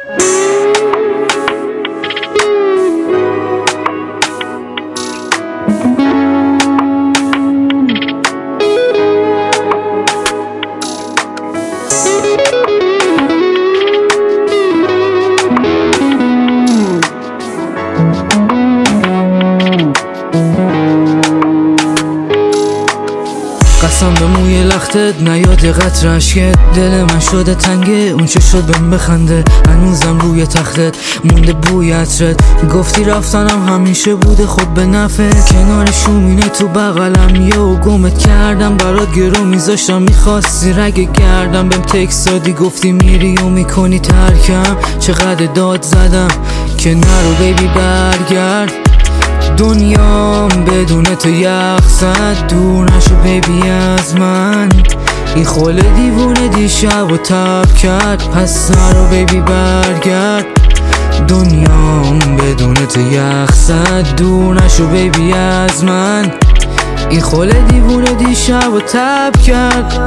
قسم به موی لختت نیاد قطر اشکت، دل من شده تنگه اون چه شد بهم بخنده. هنوزم روی تختت مونده بوی عطرت، گفتی رفتنم همیشه بوده خود به نفعت. کنار شومینه تو بغلم یهو گمت کردم، برات گرو میذاشتم میخواستی رگ گردم. بهم تکست دادی گفتی میری و میکنی ترکم، چقدر داد زدم که نرو بیبی برگرد. دنیام بدون تو یخ زد، دور نشو بیبی از من. این خل دیوونه دیشب و تب کرد، پس نرو بیبی برگرد. دنیام بدون تو یخ زد، دور نشو بیبی از من. این خل دیوونه دیشب و تب کرد.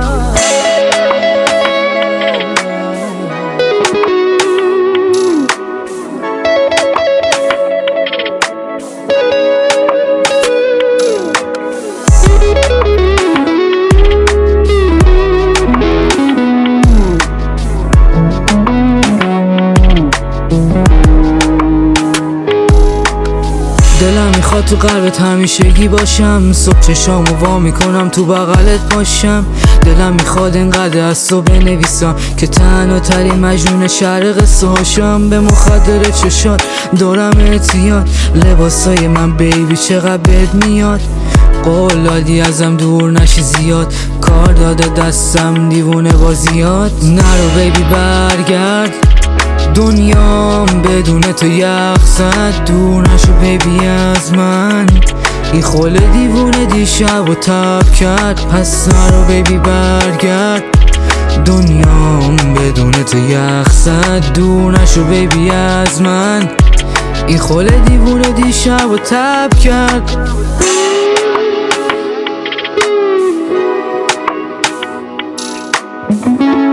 دلم میخواد تو قلبت همیشگی باشم، صبح چشامو وا میکنم تو بغلت باشم. دلم میخواد انقدر از تو بنویسم که تنها ترین مجنون شهر قصه هاشم. به مخدر چشات دارم اعتیاد، لباسای من بیبی چقدر بد میاد. قول دادی ازم دور نشی زیاد، کار داده دستم دیوونه بازیات. نرو بیبی برگرد، دنیام بدون تو یخ زد، دور نشو بیبی از من. این خل دیوونه دیشب و تب کرد، پس نرو بیبی برگرد. دنیام بدون تو یخ زد، دور نشو بیبی از من. این خل دیوونه دیشب و تب کرد.